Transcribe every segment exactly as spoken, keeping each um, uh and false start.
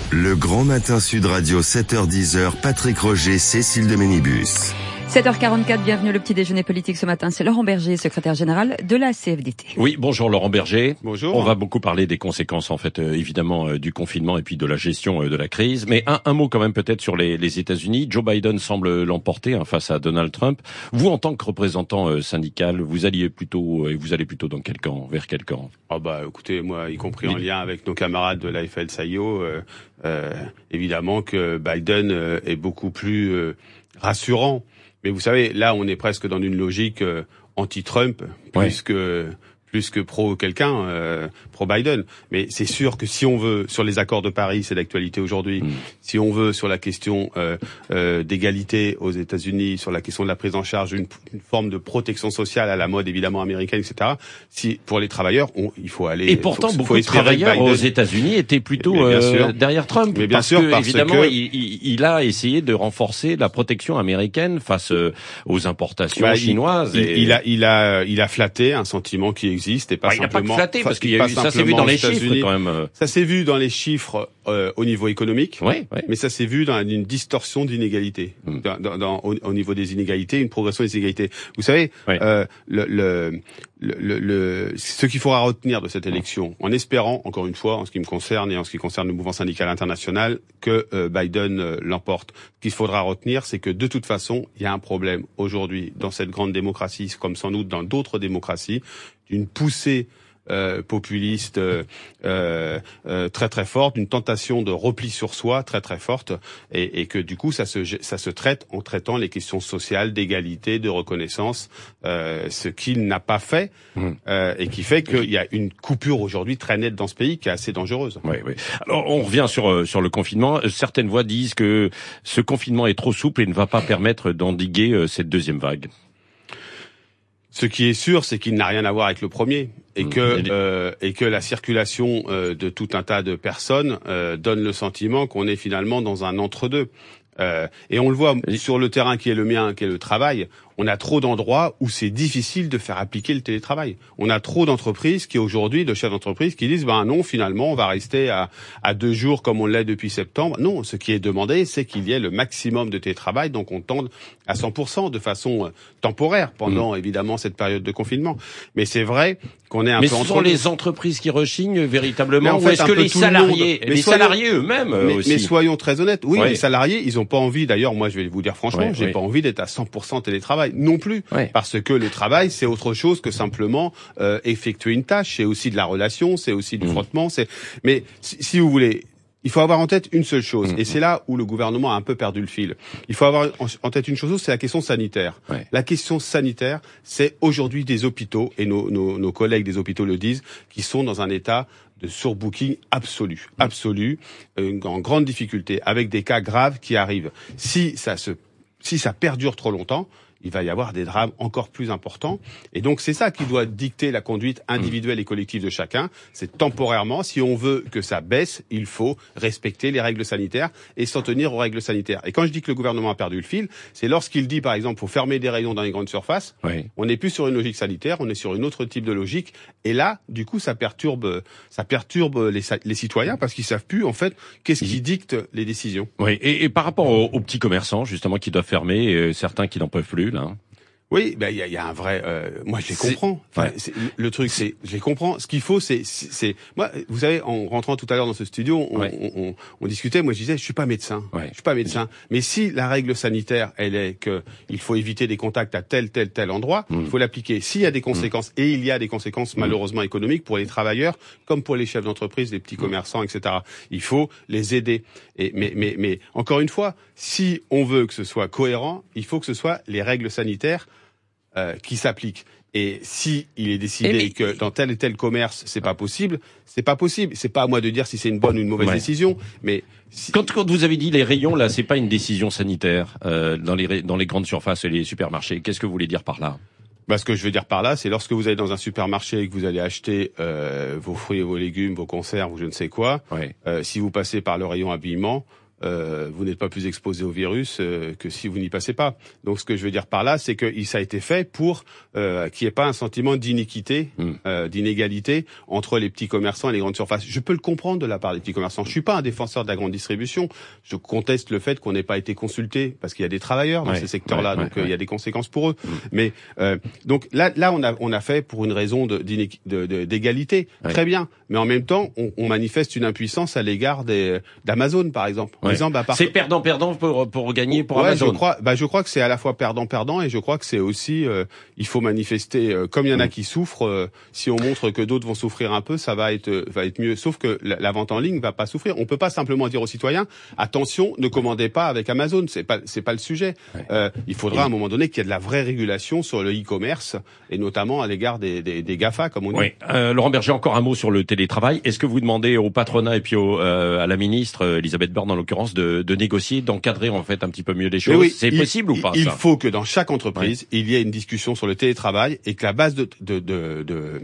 Le Grand Matin Sud Radio, sept heures dix, Patrick Roger, Cécile de Ménibus. sept heures quarante-quatre, bienvenue le petit déjeuner politique ce matin. C'est Laurent Berger, secrétaire général de la C F D T. Oui, bonjour Laurent Berger. Bonjour. On va beaucoup parler des conséquences en fait, euh, évidemment, euh, du confinement et puis de la gestion euh, de la crise. Mais un, un mot quand même peut-être sur les, les États-Unis. Joe Biden semble l'emporter hein, face à Donald Trump. Vous, en tant que représentant euh, syndical, vous alliez plutôt, et euh, vous allez plutôt dans quel camp, vers quel camp? Ah bah écoutez, moi, y compris oui. en lien avec nos camarades de l'A F L C I O, euh, euh, évidemment que Biden euh, est beaucoup plus euh, rassurant. Mais vous savez, là, on est presque dans une logique euh, anti-Trump, plus ouais. que plus que pro quelqu'un, euh, pro Biden. Mais c'est sûr que si on veut, sur les accords de Paris, c'est d'actualité aujourd'hui. Mm. Si on veut, sur la question euh, euh, d'égalité aux États-Unis, sur la question de la prise en charge d'une une forme de protection sociale à la mode évidemment américaine, et cetera. Si pour les travailleurs, on, il faut aller. Et pourtant, faut, beaucoup faut de travailleurs aux États-Unis étaient plutôt euh, derrière Trump. Mais bien parce sûr, que, parce évidemment, que... il, il, il a essayé de renforcer la protection américaine face euh, aux importations bah, chinoises. Il, et... il a, il a, il a flatté un sentiment qui existe et pas bah, simplement. Il n'a pas flatté parce qu'il y a eu, ça s'est vu dans les chiffres quand même. Ça s'est vu dans les chiffres euh, au niveau économique, ouais, ouais. mais ça s'est vu dans une distorsion d'inégalité, mm. dans, dans, dans, au, au niveau des inégalités, une progression des inégalités. Vous savez, ouais. euh, le, le, le, le, ce qu'il faudra retenir de cette élection, en espérant, encore une fois, en ce qui me concerne et en ce qui concerne le mouvement syndical international, que euh, Biden euh, l'emporte. Ce qu'il faudra retenir, c'est que de toute façon, il y a un problème aujourd'hui dans cette grande démocratie, comme sans doute dans d'autres démocraties, d'une poussée Euh, populiste euh, euh, euh, très très forte, une tentation de repli sur soi très très forte, et, et que du coup ça se ça se traite en traitant les questions sociales, d'égalité, de reconnaissance, euh, ce qu'il n'a pas fait mmh. euh, et qui fait qu'il y a une coupure aujourd'hui très nette dans ce pays qui est assez dangereuse. Oui, oui. Alors on revient sur euh, sur le confinement. Certaines voix disent que ce confinement est trop souple et ne va pas permettre d'endiguer euh, cette deuxième vague. Ce qui est sûr, c'est qu'il n'a rien à voir avec le premier, et mmh. que euh, et que la circulation euh, de tout un tas de personnes euh, donne le sentiment qu'on est finalement dans un entre-deux. Euh, et on le voit sur le terrain qui est le mien, qui est le travail. On a trop d'endroits où c'est difficile de faire appliquer le télétravail. On a trop d'entreprises qui aujourd'hui, de chefs d'entreprise, qui disent ben non, finalement, on va rester à, à deux jours comme on l'est depuis septembre. Non, ce qui est demandé, c'est qu'il y ait le maximum de télétravail, donc on tende à cent pour cent de façon temporaire pendant mmh. évidemment cette période de confinement. Mais c'est vrai qu'on est un mais peu ce entre sont les entreprises qui rechignent véritablement, en ou est-ce que les salariés, le les soyons, salariés eux-mêmes mais, aussi. Mais soyons très honnêtes, oui, ouais. les salariés, ils ont pas envie. D'ailleurs, moi, je vais vous dire franchement, ouais, j'ai ouais. pas envie d'être à cent pour cent télétravail non plus, ouais. parce que le travail, c'est autre chose que simplement euh, effectuer une tâche. C'est aussi de la relation, c'est aussi du mmh. frottement. C'est, mais si, si vous voulez. Il faut avoir en tête une seule chose, mmh. et c'est là où le gouvernement a un peu perdu le fil. Il faut avoir en tête une chose, c'est la question sanitaire. Ouais. La question sanitaire, c'est aujourd'hui des hôpitaux, et nos, nos, nos collègues des hôpitaux le disent, qui sont dans un état de surbooking absolu, absolu, euh, en grande difficulté, avec des cas graves qui arrivent. Si ça se, si ça perdure trop longtemps, il va y avoir des drames encore plus importants. Et donc, c'est ça qui doit dicter la conduite individuelle et collective de chacun. C'est temporairement, si on veut que ça baisse, il faut respecter les règles sanitaires et s'en tenir aux règles sanitaires. Et quand je dis que le gouvernement a perdu le fil, c'est lorsqu'il dit, par exemple, faut fermer des rayons dans les grandes surfaces. Oui. On n'est plus sur une logique sanitaire, on est sur une autre type de logique. Et là, du coup, ça perturbe, ça perturbe les, les citoyens parce qu'ils savent plus, en fait, qu'est-ce qui dicte les décisions. Oui. Et, et par rapport aux, aux petits commerçants, justement, qui doivent fermer, euh, certains qui n'en peuvent plus, là. Oui, ben il y a, y a un vrai. Euh, moi, je les comprends. Enfin, ouais. Le truc, c'est, je les comprends. Ce qu'il faut, c'est, c'est, moi, vous savez, en rentrant tout à l'heure dans ce studio, on, ouais. on, on, on discutait. Moi, je disais, je suis pas médecin. Ouais. Je suis pas médecin. Mais si la règle sanitaire, elle est que il faut éviter des contacts à tel, tel, tel endroit, mmh. il faut l'appliquer. S'il y a des conséquences, mmh. et il y a des conséquences malheureusement économiques pour les travailleurs, comme pour les chefs d'entreprise, les petits mmh. commerçants, et cetera. Il faut les aider. Et mais, mais, mais encore une fois, si on veut que ce soit cohérent, il faut que ce soit les règles sanitaires Euh, qui s'applique. Et si il est décidé mais... que dans tel et tel commerce c'est pas possible, c'est pas possible. C'est pas à moi de dire si c'est une bonne ou une mauvaise ouais. décision. Mais si... quand, quand vous avez dit les rayons là, c'est pas une décision sanitaire euh, dans les dans les grandes surfaces et les supermarchés. Qu'est-ce que vous voulez dire par là? Bah, ce que je veux dire par là, c'est lorsque vous allez dans un supermarché et que vous allez acheter euh, vos fruits et vos légumes, vos conserves ou je ne sais quoi, ouais. euh, si vous passez par le rayon habillement, euh, vous n'êtes pas plus exposé au virus euh, que si vous n'y passez pas. Donc ce que je veux dire par là, c'est que ça a été fait pour euh, qu'il n'y ait pas un sentiment d'iniquité, mmh. euh, d'inégalité entre les petits commerçants et les grandes surfaces. Je peux le comprendre de la part des petits commerçants. Je suis pas un défenseur de la grande distribution. Je conteste le fait qu'on n'ait pas été consulté parce qu'il y a des travailleurs dans ouais, ces secteurs-là, ouais, donc ouais, euh, il y a des conséquences pour eux. Mmh. Mais euh, donc là, là, on a on a fait pour une raison de, de, de, d'égalité, ouais. Très bien. Mais en même temps, on, on manifeste une impuissance à l'égard des, d'Amazon, par exemple. Ouais. Disant, bah, par... C'est perdant-perdant pour pour gagner pour ouais, Amazon. Je crois, bah, je crois que c'est à la fois perdant-perdant et je crois que c'est aussi, euh, il faut manifester. Euh, comme il y en a mmh. qui souffrent, euh, si on montre que d'autres vont souffrir un peu, ça va être euh, va être mieux. Sauf que la, la vente en ligne va pas souffrir. On peut pas simplement dire aux citoyens, attention, ne commandez pas avec Amazon. C'est pas c'est pas le sujet. Ouais. Euh, il faudra à un moment donné qu'il y ait de la vraie régulation sur le e-commerce et notamment à l'égard des, des, des GAFA, comme on dit. Oui. Euh, Laurent Berger, encore un mot sur le télétravail. Est-ce que vous demandez au patronat et puis au, euh, à la ministre Elisabeth Borne en l'occurrence de, de négocier, d'encadrer en fait un petit peu mieux les choses? Oui, c'est il, possible ou pas? Il ça faut que dans chaque entreprise ouais. il y ait une discussion sur le télétravail et que la base de, de, de, de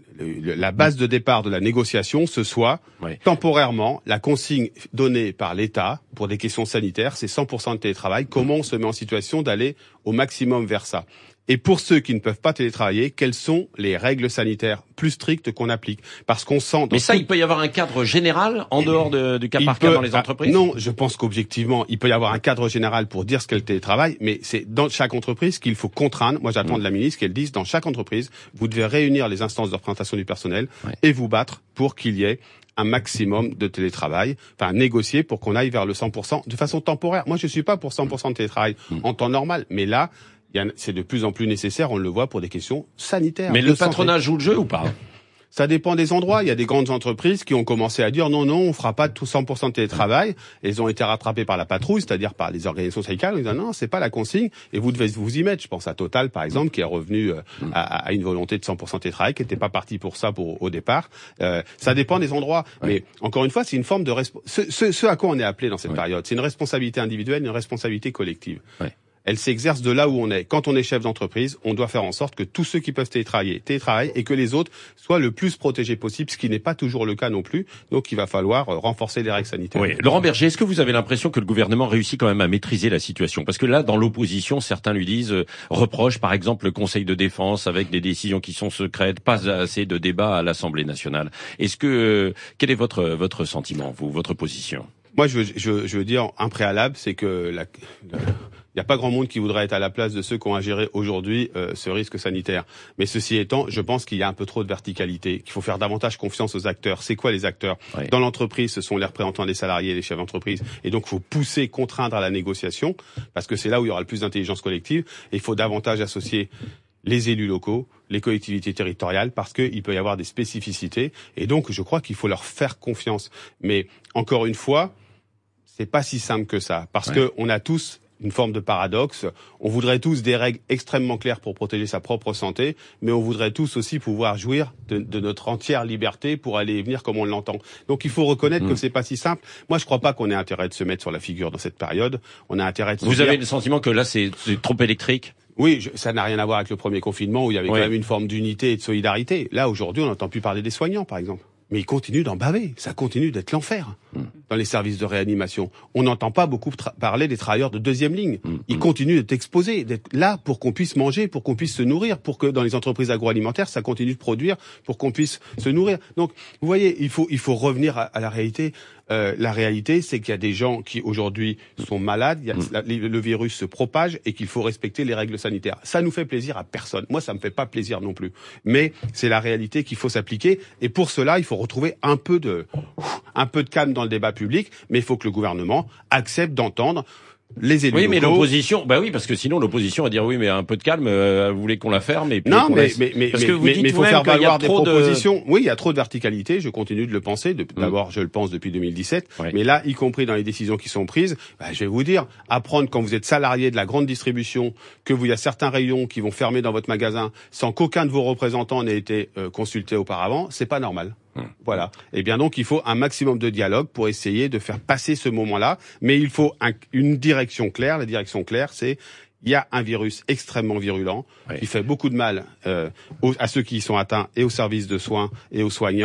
la base de départ de la négociation, ce soit ouais. temporairement la consigne donnée par l'État pour des questions sanitaires, c'est cent pour cent de télétravail. Comment on se met en situation d'aller au maximum vers ça? Et pour ceux qui ne peuvent pas télétravailler, quelles sont les règles sanitaires plus strictes qu'on applique? Parce qu'on sent... Dans Mais ça, tout... il peut y avoir un cadre général en dehors de, du cas il par peut... cas dans les entreprises? Non, je pense qu'objectivement, il peut y avoir un cadre général pour dire ce qu'est le télétravail, mais c'est dans chaque entreprise qu'il faut contraindre. Moi, j'attends mmh. de la ministre qu'elle dise, dans chaque entreprise, vous devez réunir les instances de représentation du personnel ouais. et vous battre pour qu'il y ait un maximum de télétravail, enfin négocier pour qu'on aille vers le cent pour cent de façon temporaire. Moi, je suis pas pour cent pour cent de télétravail mmh. en temps normal, mais là, c'est de plus en plus nécessaire, on le voit, pour des questions sanitaires. Mais le patronat joue le jeu ou pas? Ça dépend des endroits. Il y a des grandes entreprises qui ont commencé à dire non, non, on fera pas tout cent pour cent de télétravail. Elles ont été rattrapées par la patrouille, c'est-à-dire par les organisations syndicales. Ils disent non, c'est pas la consigne et vous devez vous y mettre. Je pense à Total, par exemple, qui est revenu à, à une volonté de cent pour cent de télétravail, qui n'était pas parti pour ça pour, au départ. Euh, ça dépend des endroits. Ouais. Mais encore une fois, c'est une forme de resp... ce, ce, ce à quoi on est appelé dans cette ouais. période, c'est une responsabilité individuelle, une responsabilité collective. Ouais. Elle s'exerce de là où on est. Quand on est chef d'entreprise, on doit faire en sorte que tous ceux qui peuvent télétravailler, télétravaillent et que les autres soient le plus protégés possible, ce qui n'est pas toujours le cas non plus. Donc il va falloir renforcer les règles sanitaires. Oui. Laurent Berger, est-ce que vous avez l'impression que le gouvernement réussit quand même à maîtriser la situation? Parce que là, dans l'opposition, certains lui disent, euh, reprochent par exemple le Conseil de défense avec des décisions qui sont secrètes, pas assez de débats à l'Assemblée nationale. Est-ce que, euh, quel est votre, votre sentiment, vous, votre position? Moi, je veux, je, je veux dire, un préalable, c'est que la, la il n'y a pas grand monde qui voudrait être à la place de ceux qui ont à gérer aujourd'hui euh, ce risque sanitaire. Mais ceci étant, je pense qu'il y a un peu trop de verticalité, qu'il faut faire davantage confiance aux acteurs. C'est quoi les acteurs? Oui. Dans l'entreprise, ce sont les représentants des salariés et les chefs d'entreprise. Et donc, il faut pousser, contraindre à la négociation, parce que c'est là où il y aura le plus d'intelligence collective. Et il faut davantage associer les élus locaux, les collectivités territoriales, parce qu'il peut y avoir des spécificités. Et donc, je crois qu'il faut leur faire confiance. Mais encore une fois, c'est pas si simple que ça, parce ouais. que on a tous une forme de paradoxe. On voudrait tous des règles extrêmement claires pour protéger sa propre santé, mais on voudrait tous aussi pouvoir jouir de, de notre entière liberté pour aller et venir comme on l'entend. Donc il faut reconnaître mmh. que c'est pas si simple. Moi, je crois pas qu'on ait intérêt de se mettre sur la figure dans cette période. On a intérêt de se Vous dire... avez le sentiment que là, c'est, c'est trop électrique? Oui, je, ça n'a rien à voir avec le premier confinement où il y avait oui. quand même une forme d'unité et de solidarité. Là, aujourd'hui, on n'entend plus parler des soignants, par exemple. Mais ils continuent d'en baver. Ça continue d'être l'enfer mmh. dans les services de réanimation. On n'entend pas beaucoup tra- parler des travailleurs de deuxième ligne. Mmh. Ils continuent d'être exposés, d'être là pour qu'on puisse manger, pour qu'on puisse se nourrir, pour que dans les entreprises agroalimentaires, ça continue de produire, pour qu'on puisse se nourrir. Donc, vous voyez, il faut, il faut revenir à, à la réalité. Euh, la réalité, c'est qu'il y a des gens qui aujourd'hui sont malades, il y a, mmh. la, le virus se propage et qu'il faut respecter les règles sanitaires. Ça nous fait plaisir à personne. Moi, ça me fait pas plaisir non plus. Mais c'est la réalité qu'il faut s'appliquer. Et pour cela, il faut retrouver un peu de, un peu de calme dans le débat public. Mais il faut que le gouvernement accepte d'entendre les élus oui, mais locaux. l'opposition, bah oui, parce que sinon l'opposition va dire oui, mais un peu de calme, euh, vous voulez qu'on la ferme et puis non, qu'on mais, laisse... mais mais parce mais que vous mais dites il faut faire valoir des propositions. De... Oui, il y a trop de verticalité. Je continue de le penser. De, d'abord, je le pense depuis deux mille dix-sept. Oui. Mais là, y compris dans les décisions qui sont prises, bah, je vais vous dire, apprendre quand vous êtes salarié de la grande distribution que vous il y a certains rayons qui vont fermer dans votre magasin sans qu'aucun de vos représentants n'ait été euh, consulté auparavant, c'est pas normal. Hum. Voilà. Et bien donc, il faut un maximum de dialogue pour essayer de faire passer ce moment-là. Mais il faut un, une direction claire. La direction claire, c'est il y a un virus extrêmement virulent oui. qui fait beaucoup de mal euh, aux, à ceux qui y sont atteints et aux services de soins et aux soignants.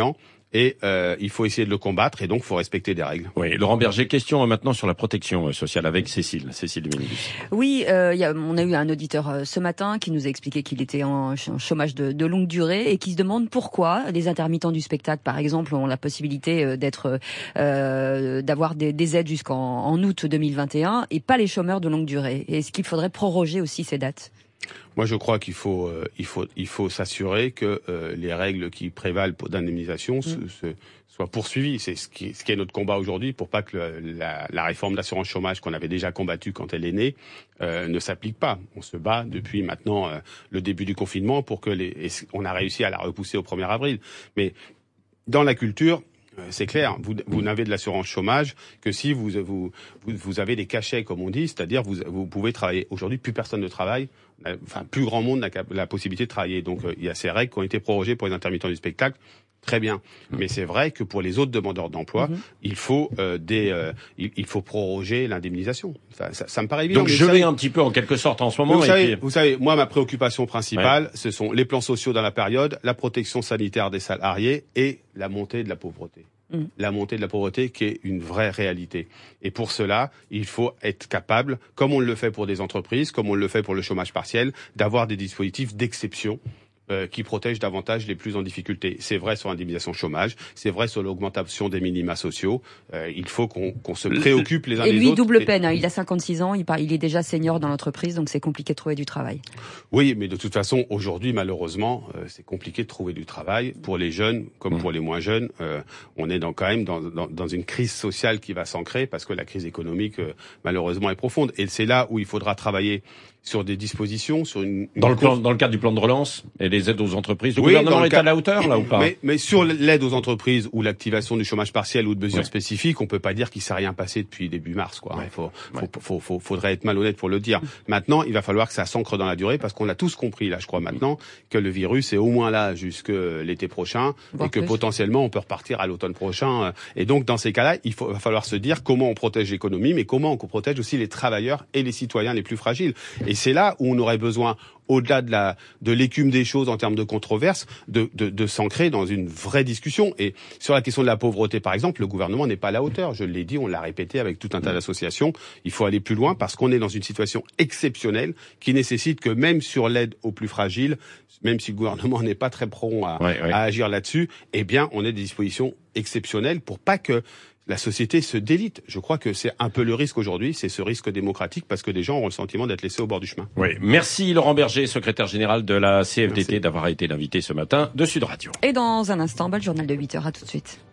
et euh, il faut essayer de le combattre et donc il faut respecter des règles. Oui, Laurent Berger, question maintenant sur la protection sociale avec Cécile, Cécile Dominguez. Oui, euh, y a, on a eu un auditeur euh, ce matin qui nous a expliqué qu'il était en, en chômage de, de longue durée et qui se demande pourquoi les intermittents du spectacle, par exemple, ont la possibilité euh, d'être, euh, d'avoir des, des aides jusqu'en en août deux mille vingt et un et pas les chômeurs de longue durée. Est-ce qu'il faudrait proroger aussi ces dates ? Moi, je crois qu'il faut, euh, il faut, il faut s'assurer que euh, les règles qui prévalent d'indemnisation mmh. se, se, soient poursuivies. C'est ce qui, ce qui est notre combat aujourd'hui pour pas que le, la, la réforme d'assurance chômage qu'on avait déjà combattue quand elle est née euh, ne s'applique pas. On se bat depuis maintenant euh, le début du confinement pour que les, et on a réussi à la repousser au premier avril. Mais dans la culture, c'est clair, vous, vous n'avez de l'assurance chômage que si vous, vous, vous, vous avez des cachets, comme on dit, c'est-à-dire vous, vous pouvez travailler. Aujourd'hui, plus personne ne travaille, enfin, plus grand monde n'a la possibilité de travailler. Donc, euh, il y a ces règles qui ont été prorogées pour les intermittents du spectacle. Très bien, mais c'est vrai que pour les autres demandeurs d'emploi, mmh. il faut euh, des, euh, il, il faut proroger l'indemnisation. Ça, ça, ça me paraît évident. Donc je vais un petit peu en quelque sorte en ce moment. Vous, et savez, puis... vous savez, moi ma préoccupation principale, ouais. ce sont les plans sociaux dans la période, la protection sanitaire des salariés et la montée de la pauvreté. Mmh. La montée de la pauvreté qui est une vraie réalité. Et pour cela, il faut être capable, comme on le fait pour des entreprises, comme on le fait pour le chômage partiel, d'avoir des dispositifs d'exception euh, qui protègent davantage les plus en difficulté. C'est vrai sur l'indemnisation chômage, c'est vrai sur l'augmentation des minima sociaux. Euh, il faut qu'on qu'on se préoccupe les uns et des lui, autres. Et lui, double peine. Hein. Il a cinquante-six ans, il, part, il est déjà senior dans l'entreprise, donc c'est compliqué de trouver du travail. Oui, mais de toute façon, aujourd'hui, malheureusement, euh, c'est compliqué de trouver du travail pour les jeunes comme mmh. pour les moins jeunes. Euh, on est dans, quand même dans, dans, dans une crise sociale qui va s'ancrer parce que la crise économique, euh, malheureusement, est profonde. Et c'est là où il faudra travailler sur des dispositions, sur une, une dans le plan, dans le cadre du plan de relance et les aides aux entreprises. Le oui, gouvernement le est cas... à la hauteur là ou pas? Mais, mais sur l'aide aux entreprises ou l'activation du chômage partiel ou de mesures ouais. spécifiques, on peut pas dire qu'il s'est rien passé depuis début mars, quoi. Il ouais. faut, ouais. faut, faut, faut, faudrait être malhonnête pour le dire. Maintenant, il va falloir que ça s'ancre dans la durée parce qu'on a tous compris, là, je crois maintenant, que le virus est au moins là jusque l'été prochain Voir et que plus. potentiellement on peut repartir à l'automne prochain. Et donc, dans ces cas-là, il faut, va falloir se dire comment on protège l'économie, mais comment on protège aussi les travailleurs et les citoyens les plus fragiles. Et c'est là où on aurait besoin, au-delà de la de l'écume des choses en termes de controverses, de, de, de s'ancrer dans une vraie discussion. Et sur la question de la pauvreté, par exemple, le gouvernement n'est pas à la hauteur. Je l'ai dit, on l'a répété avec tout un tas d'associations. Il faut aller plus loin parce qu'on est dans une situation exceptionnelle qui nécessite que même sur l'aide aux plus fragiles, même si le gouvernement n'est pas très prompt à, ouais, ouais. à agir là-dessus, eh bien, on ait des dispositions exceptionnelles pour pas que la société se délite. Je crois que c'est un peu le risque aujourd'hui, c'est ce risque démocratique parce que des gens auront le sentiment d'être laissés au bord du chemin. Oui, merci Laurent Berger, secrétaire général de la C F D T, d'avoir été l'invité ce matin de Sud Radio. Et dans un instant, bah, le journal de huit heures, à tout de suite.